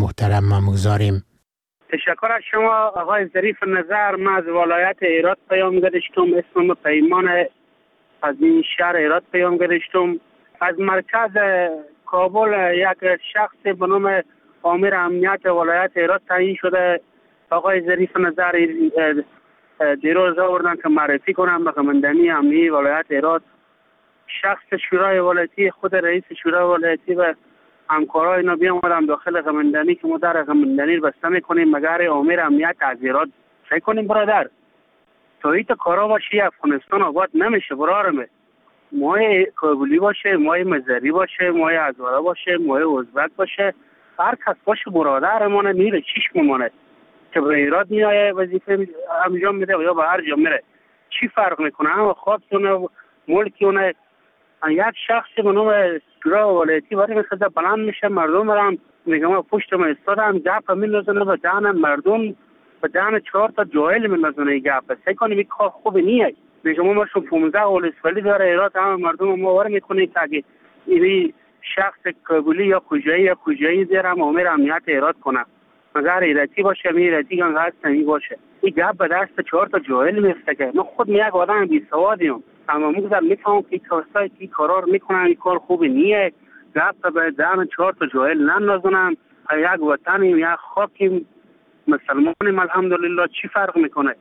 محترم ما می‌گذاریم. تشکر از شما آقای ظریف نظر. من از ولایت هرات پیام گرفتم. اسمم پیمان از این شهر هرات پیام گرفتم. از مرکز کابل یک شخص به نام آمر امنیت ولایت هرات تعیین شده. آقای ظریف نظر دیروز آوردن که معرفی کنم به قماندانی امنیتی ولایت هرات. شخص شورای ولایتی خود رئیس شورای ولایتی و همکارای اینا بیامدن داخل قماندانی که ما در قماندانی رو بسته میکنیم مگر آمر امنیت از هرات چه کنیم برادر؟ توییت کارا باشه افغانستان آباد نمیشه برارمه. مای کابلی باشه، مای مزری باشه، مای ازواره باشه، مای ازبک باشه، هر کس باشه برادرمونه میره چیش میمونه که به ایراد میایه وظیفه انجام میده یا به هر جا میره. چی فرق میکنه؟ همه خوابتونه ملکیونه. یک شخصی به نام شورای ولایتی ولی میخواد بلند میشه مردم برم میگم ما پشت ما استادم گپ میندازنه به دهن مردم به دهن 4 تا جاهل میندازنه گپ. سعی کنیم این کار خوب نیست. میگم ما شو 15 ولسوالی داره ایراد همه مردم ما ور میکنه که اگه این شخص کابلی یا کجایی دیرم امیر امنیت ایراد کنه مگر ایرتی باشه ایرتی گنگاز نمی باشه. این گپ به دست 4 تا جاهل میفته که من خود یک آدم بی سوادیم اما مگذار میفهمم که کارستای کی کارار میکنن این کار خوب نیست. گپ به دهن 4 تا جاهل نندازونن. یک وطنیم یک خاکیم مسلمانیم الحمدلله. چی فرق میکنه؟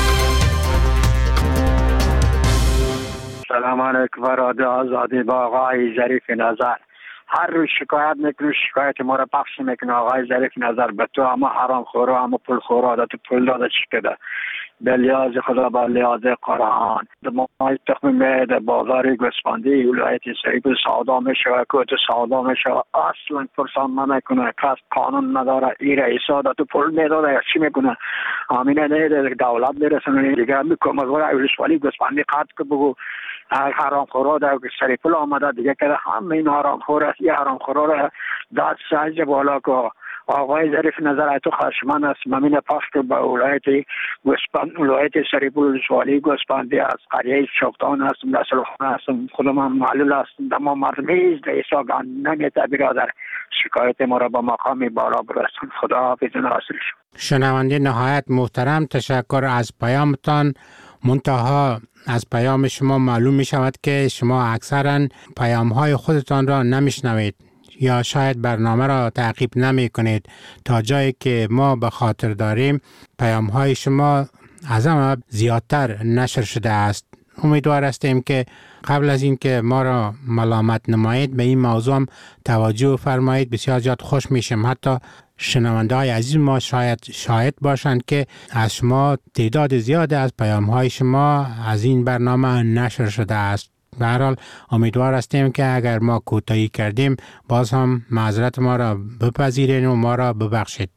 سلام علیکم برادر آزادی با آقای ظریف نظر. هر روز شکایت میکنه شکایت ما را پخش میکنه آقای ظریف نظر به تو اما حرام خورا اما پول خورا عادت پول داده چی کده به لیاز خدا با لیاز قرآن ما تخم میده بازاری گسپاندی ولایت سریب سودا میشه و کوت سودا میشه اصلا پرسان نمیکنه کس قانون نداره این رئیس عادت پول میداده چی میکنه امینه نیده دولت برسونه دیگه میکنه مزور ولسوالی گسپاندی قد که بگو حرام خورا در سری پول آمده دیگه که همه این حرام خور است. یه حرام خورا را داد ساج بالا که آقای ظریف نظر تو خشمن است ممین پخش که به ولایت سری پول سوالی گسپاندی از قریه شفتان هستم رسول خانه هستم خودم هم معلول هستم دما مرمیز دیسا گان نمیده برادر شکایت ما را با مقام بالا برسون. خدا حافظ ناصر شد. شنونده نهایت محترم تشکر از پیامتان. منتها از پیام شما معلوم می شود که شما اکثرا پیام های خودتان را نمیشنوید یا شاید برنامه را تعقیب نمی کنید تا جایی که ما به خاطر داریم پیام های شما از همه زیادتر نشر شده است. امیدوار هستیم که قبل از این که ما را ملامت نمایید به این موضوع هم توجه فرمایید. بسیار زیاد خوش میشم. حتی شنونده های عزیز ما شاهد باشند که از شما تعداد زیاد از پیام های شما از این برنامه نشر شده است. به هر حال امیدوار هستیم که اگر ما کوتاهی کردیم باز هم معذرت ما را بپذیرین و ما را ببخشید.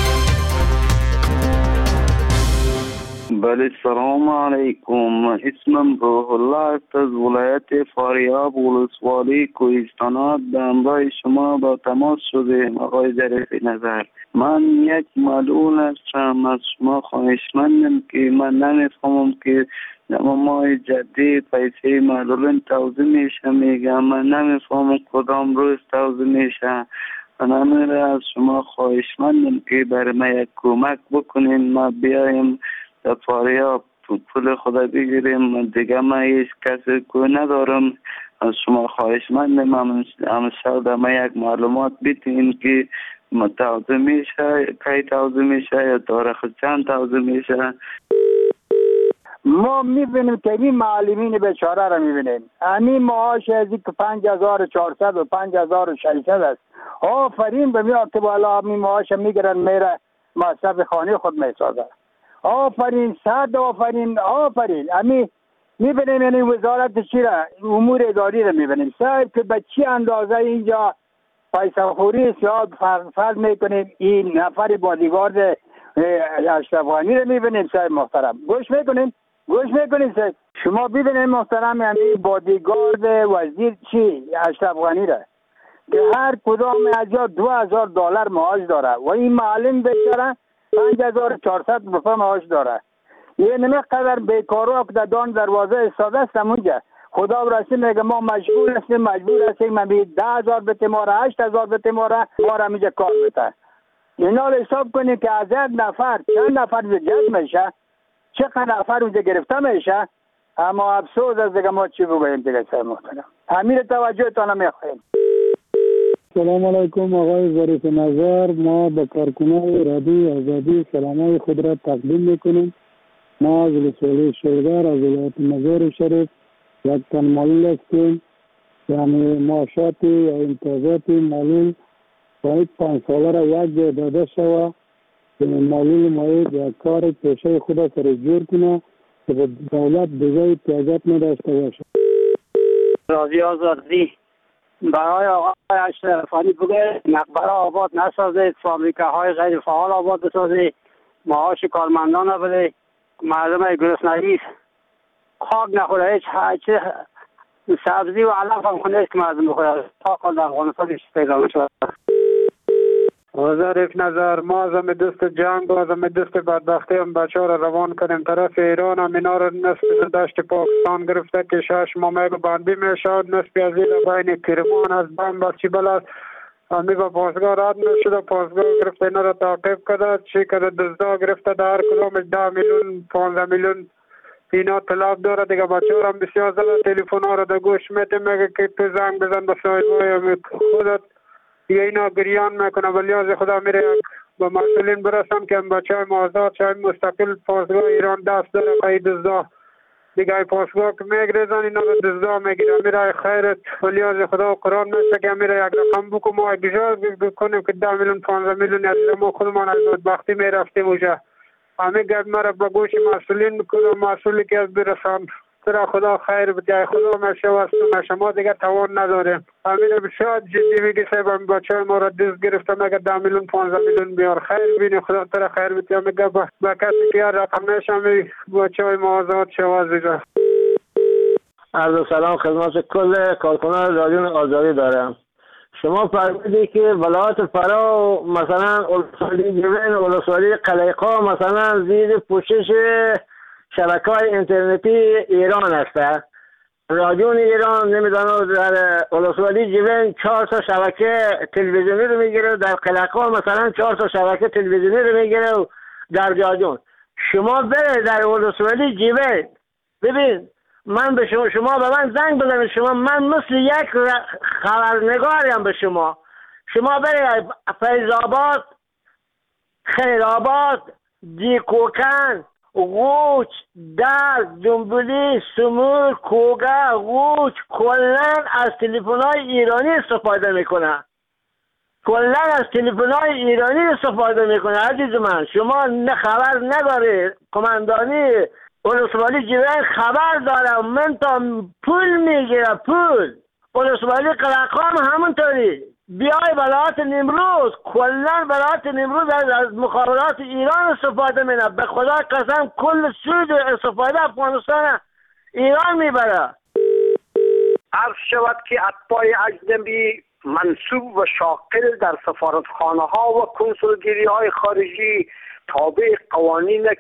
بله سلام علیکم. اسمم روح الله از ولایت فاریاب ولسوالی کوهستانات به همراه شما با تماس شدیم آقای ظریف نظر. من یک معلول هستم از شما خواهشمندم که من نمیفهمم که ماه جدی پیسه معلولین توزیع میشه میگم من نمیفهمم کدام روز توزیع میشه. من از شما خواهشمندم که برای من یک کمک بکنین ما بیایم در فاریاب پول خدا بگیریم دیگه من هیچ کسی کوی ندارم. از شما خواهشمندم امشب در من یک معلومات بیتین که توزیع میشه کی توزیع میشه یا تاریخ چند توزیع میشه. ما میبینیم که این معلمین بیچاره را میبینیم همین معاش از که 5400 و 5600 است. آفرین به میاد که بالا همین معاش میگیرن میره مصرف خانه خود میسازه. آفرین صد آفرین همین میبینیم یعنی وزارت چی را امور اداری را میبینیم صاحب که به چی اندازه اینجا پیسه خوری سیاد فرض میکنیم. این نفر بادیگارد اشرف غنی را میبینیم صاحب محترم گوش میکنیم صاحب شما ببینید محترم یعنی بادیگارد وزیر چی اشرف غنی را که هر کدام از جا $2000 معاش داره و این معلم بیچاره 5400 روپیه معاش داره. یه نمیقدر بیکارو که دان دروازه استاده است اونجا خدا برسی میگه ما مجبور هستیم من 10000 بده ما را 8000 بده ما را میگه کار بده. اینا رو حساب کنی که از یک نفر چند نفر جذب میشه، چقدر نفر اونجا گرفته میشه. اما افسوس از دیگه ما چی بگوییم دیگه سر محترم. امیر توجهتان میخوایم. سلام علیکم آقای ظریف نظر. ما به کارکنان رادیو آزادی سلامای خود را تقدیم میکنیم. ما از ولسوالی شلغر از ولایت مزار شریف یک تن معلول هستیم. یعنی معاشات یا امتیازات معلول باید 5 ساله را یک جای داده شود که معلول باید یک کار پیشه خود را سر جور کنه که به دولت دیگه امتیازات نداشته باشه. رادیو آزادی برای آقای اشرفانی بگه مقبره آباد نسازید، فابریکه‌های غیر فعال آباد بسازید، معاش کارمندان را بده، مردم گرسنگی خاک نخوره، هیچ سبزی و علف هم خونه است که مردم بخوره. تا کل افغانستان پیدا میشه. ظریف نظر ما از دست جنگ و از دست بدبختی هم بچه ها را روان کنیم طرف ایران. هم اینا را نصف دشت پاکستان گرفته که 6 ماه بندی میشد، نصف از این بین کرمان از بم بچی بلد همی با پاسگاه رد نشده، پاسگاه گرفته اینا را تعقیب کرده، چی کرده دزدا گرفته در کدامش 10 میلیون 15 میلیون اینا طلب داره دیگه. بچه ها هم بسیار زده تلفن ها را در گوش میده، میگه که تو زنگ بزن به صاحبای خودت یا اینا گریان میکنه. ولی از خدا میره با مسئولین برسم که بچه های ما آزاد شاید مستقل پاسگاه ایران دست داره قید دزدا دیگه. پاسگاه که میگریزن اینا رو دزدا میگیره. میره خیرت ولی از خدا قرآن میشه که میره یک رقم بکن ما اگجاز بکنیم که 10 میلیون 15 میلیون از ما خودمان از بدبختی میرفتیم اوجه. همه گرد مرا به گوش مسئولین بکنم، مسئولی که از برسم ترا خدا خیر بده. خدا میشه و شما دیگه توان نداریم. همین بسیار جدی میگی صاحب بچه ما را دست گرفته میگه 10 میلیون 15 میلیون بیار خیر بینی خدا ترا خیر بده. میگه با کسی که رقم نشم بچه های ما آزاد شواز دیگه. عرض سلام خدمت کل کارکنان رادیو آزادی دارم. شما فرمودی که ولایت فرا مثلا ولسوالی جوین ولسوالی قلیقا مثلا زیر پوشش شبکه‌های اینترنتی ایران است. رادیو ایران نمیدونم در ولسوالی جوین 4 تا شبکه تلویزیونی رو میگیره، در قلقا مثلا 4 تا شبکه تلویزیونی رو میگیره و در جادون. شما بره در ولسوالی جوین ببین، من به شما به من زنگ بزنید، شما من مثل یک خبرنگاریم به شما بره فیض‌آباد، خیرآباد، دیکوکن، غوچ، در، جنبولی، سمور، کوگه، غوچ کلن از تلفن‌های ایرانی استفاده میکنن. عزیز من شما نه خبر نداری. قماندانی ولسوالی جوین خبر داره، من تا پول میگیره پول. ولسوالی قلقام همونطوری. بیای ولایت نیمروز، کلا ولایت نیمروز از مخابرات ایران استفاده مینه. به خدا قسم کل سود استفاده افغانستان ایران میبره. عرض شود که اتباع اجنبی منصوب و شاغل در سفارتخانه ها و کنسولگری های خارجی تابع قوانین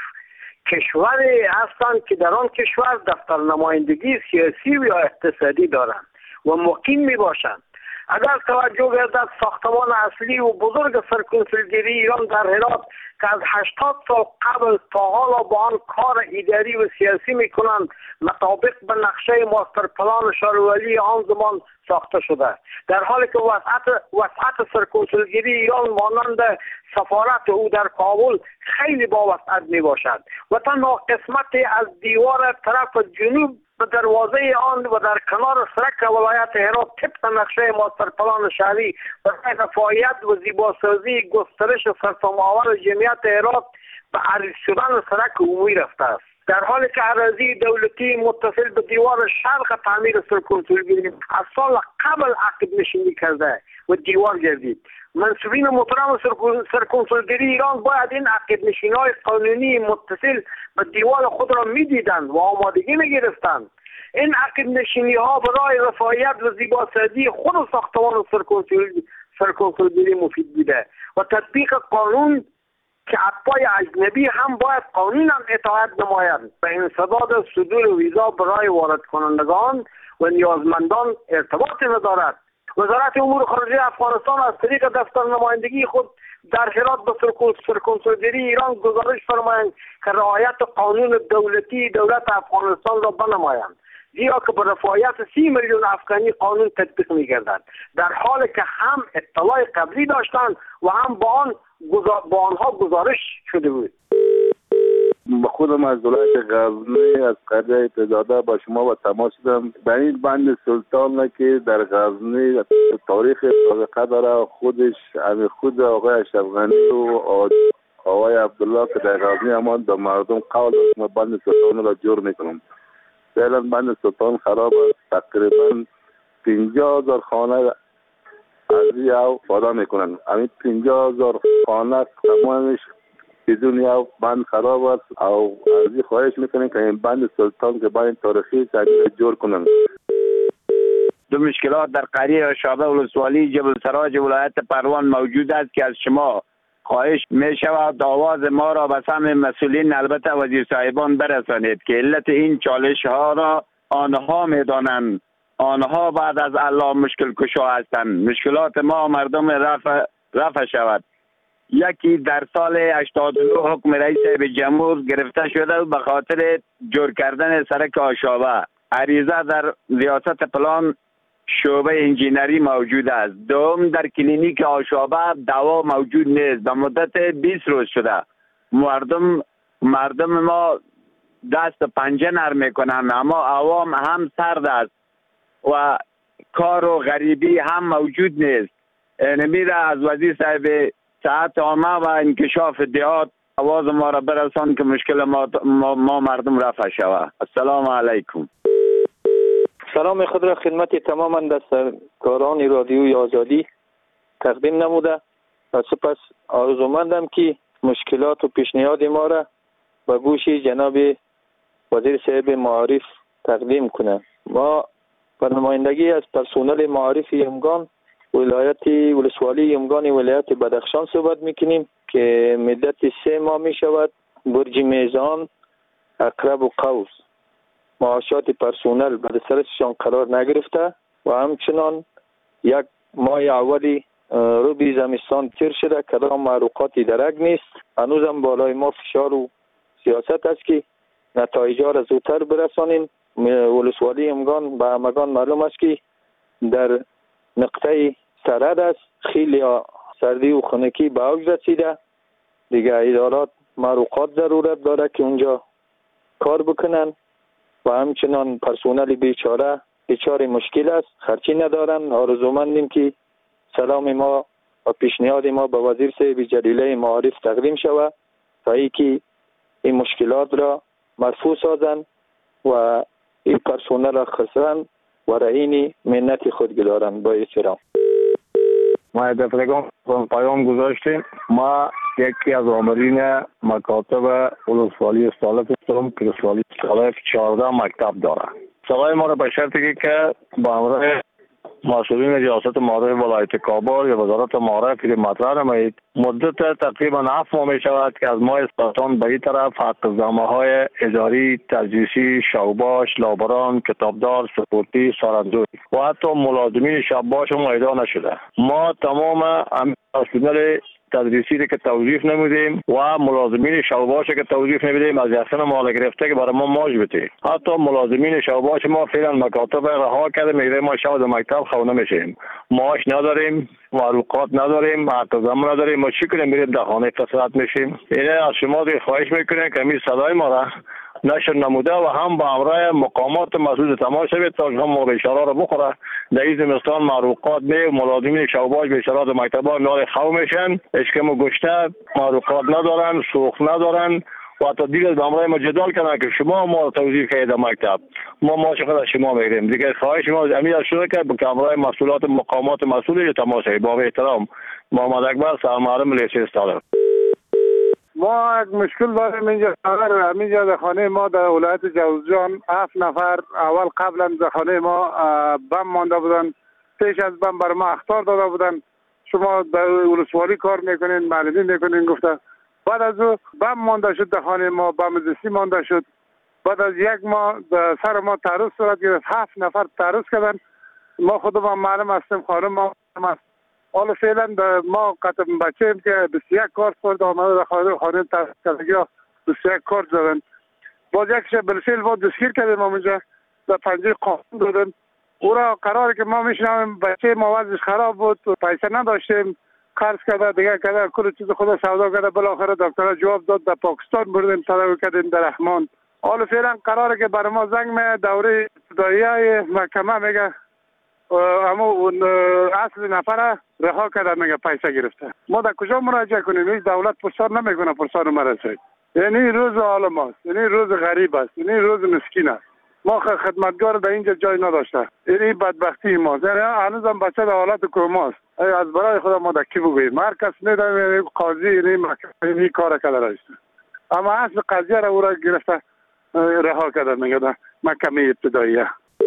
کشوری هستند که در آن کشور دفتر نمایندگی سیاسی و یا اقتصادی دارند و مقیم می باشند. اگر توجه گردد ساختمان اصلی و بزرگ سرکنسولگری ایران در هرات که از 80 سال قبل تا حالا با آن کار اداری و سیاسی می کنند مطابق به نقشه ماستر پلان شارولی آن زمان ساخته شده، در حالی که وسعت سرکنسولگری ایران مانند سفارت او در کابل خیلی با وسعت می باشد و تنها قسمتی از دیوار طرف جنوب به دروازه آن و در کنار سرک ولایت هرات طبق نقشه ماستر پلان شهری برای رفاهیت و زیباسازی گسترش سرسام‌آور جمعیت هرات به عریض شدن سرک عمومی رفته است، در حالی که اراضی دولتی متصل به دیوار شرق تعمیر سرکنسولگری از سال قبل عقد نشینی کرده و دیوار گردید. منصوبین محترم سرکنسولگری ایران باید این عقد نشینی‌های قانونی متصل به دیوار خود را می‌دیدند و آمادگی می‌گرفتند. این عقد نشینی‌ها برای رفاهیت و زیباسازی خود ساختمان سرکنسولگری مفید بوده و تطبیق قانون که اتباع اجنبی هم باید قانونا اطاعت نمایند. به انسداد صدور ویزا برای وارد کنندگان و نیازمندان ارتباط ندارد. وزارت امور خارجه افغانستان از طریق دفتر نمایندگی خود در هرات به سرکنسولگری ایران گزارش فرمایند که رعایت قانون دولتی دولت افغانستان را بنمایند، زیرا که به رفاهیت 30 میلیون افغانی قانون تطبیق می‌گردد، در حالی که هم اطلاع قبلی داشتند و هم با آنها گزارش شده بود. به خودم از ولایت غزنی از قریه پیزاده با شما با تماس شدم. به این بند سلطان که در غزنی تاریخ سابقه داره، خود آقای اشرف غنی و آقای عبدالله که در غزنی امان به مردم قول داد ما بند سلطان را جور میکنم. فعلا بند سلطان خراب است، تقریبا 50,000 خانه از یا فادا میکنن. همین 50,000 خانه تمامش بدون یا بند خراب است او از خواهش میکنیم که این بند سلطان که بند تاریخی تغییر جور کنند. دو مشکلات در قریه شابه ولسوالی جبل سراج ولایت پروان موجود است که از شما خواهش می شود آواز ما را به سمع مسئولین البته وزیر صاحبان برسانید که علت این چالش ها را آنها می دانند. آنها بعد از الله مشکل کشا هستند. مشکلات ما مردم رفع شود. یکی در سال 89 حکم رئیس جمهور گرفته شده و به خاطر جور کردن سرک آشابه. عریضه در ریاست پلان شعبه انجینری موجود است. دوم در کلینیک آشابه دوا موجود نیست. به مدت 20 روز شده. مردم ما دست و پنجه نرم میکنند، اما عوام هم سرد است و کار و غریبی هم موجود نیست. نمیره از وزیر صاحب صحت عامه و انکشاف دیات آواز ما را برسان که مشکل ما مردم رفع شود. السلام علیکم. سلام خود را خدمت تماما دستکاران رادیوی آزادی تقدیم نموده و سپس آرزومندم که مشکلات و پیشنهاد ما را به گوش جناب وزیر صاحب معارف تقدیم کنه. ما به نمایندگی از پرسنل معارف یمگان ولسوالی یمگان ولایت بدخشان صحبت میکنیم که مدت 3 ماه می شود برج میزان، عقرب و قوس معاشات پرسنل بعد سرشان قرار نگرفته و همچنان 1 ماه اولی روبی زمستان تیر شده کدام معروقاتی درک نیست. هنوزم بالای ما فشار و سیاست است که نتایج را زودتر برسانیم. ولسوالی یمگان به همگان معلوم است که در نقطه سرد است، خیلی سردی و خنکی به اوج رسیده. دیگه ادارات معروقات ضرورت داره که اونجا کار بکنن و همچنان پرسنل بیچاره مشکل است، خرچی ندارن. آرزومندیم که سلام ما و پیشنهاد ما به وزیر صاحب جلیله معارف تقدیم شود تا اینکه این مشکلات را مرفوع سازند و این پرسنل را خسرن و رهین منت خود گذارند. با احترام. ما دفترگان پیام گذاشتیم. ما یکی از آمرین مکاتب ولسوالی استالف هستم که ولسوالی استالف 14 مکتب داره. سوال ما را به شرطی که با همراه مسئولین ریاست معارف ولایت کابل یا وزارت معارف که مطرح نمایید، مدت تقریبا 7 ماه می شود که از ماه اسپاتان به این طرف حق‌نامه های اداری، تدریسی، شوباش، لابران، کتابدار، سپورتی، سارندوی و حتی ملازمین شباش معیدا نشده. ما تمام مسئولین تدریسی که توظیف نمودیم و ملازمین شوباش که توظیف نمیدیم از یخن مال گرفته که برای ما ماج بده. حتی ملازمین شوباش ما فعلا مکاتب رها کرده، میگه ما شب در مکتب خونه میشیم، معاش نداریم، معروقات نداریم، حق زمان نداریم، ما چی کنیم؟ میریم در خانه فساد میشیم. اینه از شما خواهش میکنیم که می صدای ما را نشر نموده و هم با همراه مقامات مسئول تماس شوید تا هم بیچاره را بخوره. در این زمستان معروقات می ملازمین شوباش بیچاره در مکتبا نار خو میشن، اشکم گشته، معروقات ندارن، سوخت ندارن و حتی دیگر با همراه ما جدال کردن که شما ما توظیف کردید در مکتب، ما چقدر از شما میگیریم. دیگه خواهش ما امیر شده که با همراه مسئولات مقامات مسئول تماس شوید. با احترام، محمد اکبر، سرمعلم لیسه استالف. ما یک مشکل داریم اینجا در خانه ما در ولایت جوزجان 7 نفر اول قبلا در خانه ما بم مانده بودن، پیش از بم بر ما اخطار داده بودن شما در ولسوالی کار میکنین، معلمی میکنین گفته. بعد از او بم مانده شد در خانه ما، بم دستی مانده شد. بعد از 1 ماه در سر ما تعرض صورت گرفت، 7 نفر تعرض کردن. ما خودمان معلم هستیم، خانم ما معلم است. حالا فعلا ما قطع بچه‌ایم که 21 کارت خورد آمده در خانه تحصیلگی ها 21 کارت زدن. باز یکش بالفعل ما دستگیر کردیم اونجا در پنجه قانون دادن. او را قراره که ما میشنم بچه ما وضعش خراب بود و پیسه نداشتیم، قرض کرده دیگه کرده کل چیز خود سودا کرده، بالاخره دکتر جواب داد در پاکستان بردیم تداوی کردیم در رحمان. حالا فعلا قراره که برای ما زنگ می دوره ابتدایی محکمه میگه اما اون اصل نفر رها کرده میگه پیسه گرفته. ما در کجا مراجعه کنیم؟ این دولت پرسان نمیکنه، پرسان ما رسید. یعنی روز حال ماست، یعنی روز غریب است، یعنی روز مسکین است. ما خدمتگار در اینجا جای نداشته. این بدبختی ماست. یعنی هنوز هم بچه در حالت کوماست. از برای خدا ما در کی بگوییم؟ هر کس میدونیم قاضی این کار کرده رایست. اما اصل قضیه را او را گرفته رها کرده میگه در محکمه ابتداییه.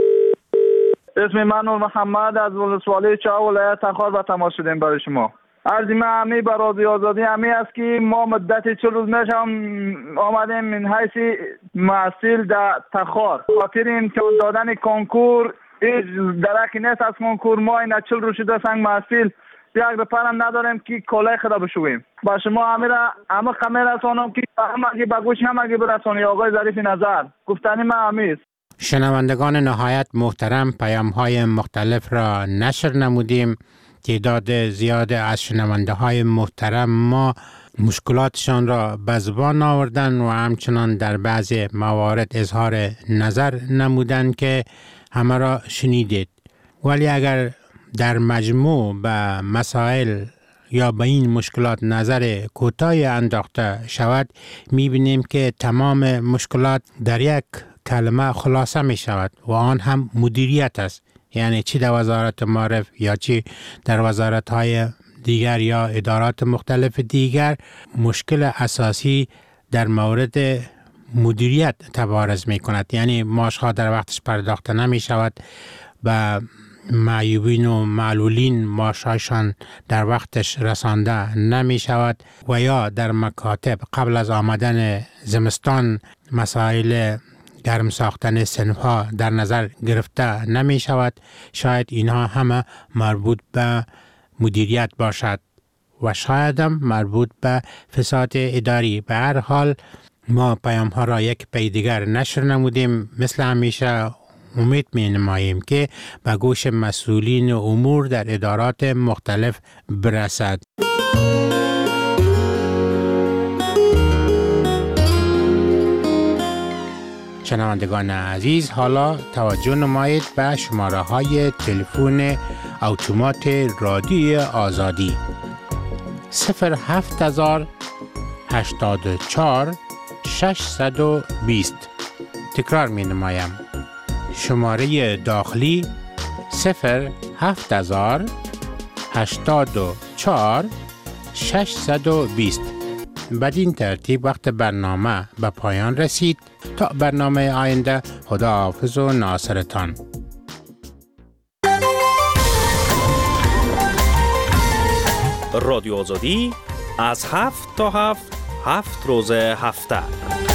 اسم من نور محمد از ولسوالی چا ولایت تخار به تماس شدیم برای شما. عرض من همی برای آزادی همی است که ما مدت 40 روز میشم آمدیم من حیث محصول در تخار خاطر امتحان دادن کنکور هیچ درکی نیست از کنکور. ما این 40 روز شده سنگ محصول یک رپرم نداریم که کالای خدا بشویم. با شما همه خمه رسانم که همه به گوش همه برسانی. آقای ظریف نظر گفتنی من همیست. شنوندگان نهایت محترم، پیام‌های مختلف را نشر نمودیم. تعداد زیاد از شنونده های محترم ما مشکلاتشان را به زبان آوردن و همچنان در بعضی موارد اظهار نظر نمودن که همه را شنیدید. ولی اگر در مجموع به مسائل یا به این مشکلات نظر کوتاهی انداخته شود، می‌بینیم که تمام مشکلات در یک کلمه خلاصه می شود و آن هم مدیریت است. یعنی چی در وزارت معارف یا چی در وزارت های دیگر یا ادارات مختلف دیگر، مشکل اساسی در مورد مدیریت تبارز می کند. یعنی معاشها در وقتش پرداخته نمی شود، به معیوبین و معلولین معاشهایشان در وقتش رسانده نمی شود و یا در مکاتب قبل از آمدن زمستان مسائل گرم ساختن صنف‌ها در نظر گرفته نمی شود. شاید اینها همه مربوط به مدیریت باشد و شاید هم مربوط به فساد اداری. به هر حال ما پیام ها را یک پی دیگر نشر نمودیم. مثل همیشه امید می نماییم که به گوش مسئولین امور در ادارات مختلف برسد. شنوندگان عزیز، حالا توجه نمایید به شماره های تلفن اتومات رادیوی آزادی 07084 620. تکرار می نمایم. شماره داخلی 07084 620. بدین ترتیب وقت برنامه به پایان رسید. تا برنامه آینده، خداحافظ و ناصرتان. رادیو آزادی از 7 تا 7 روز هفته.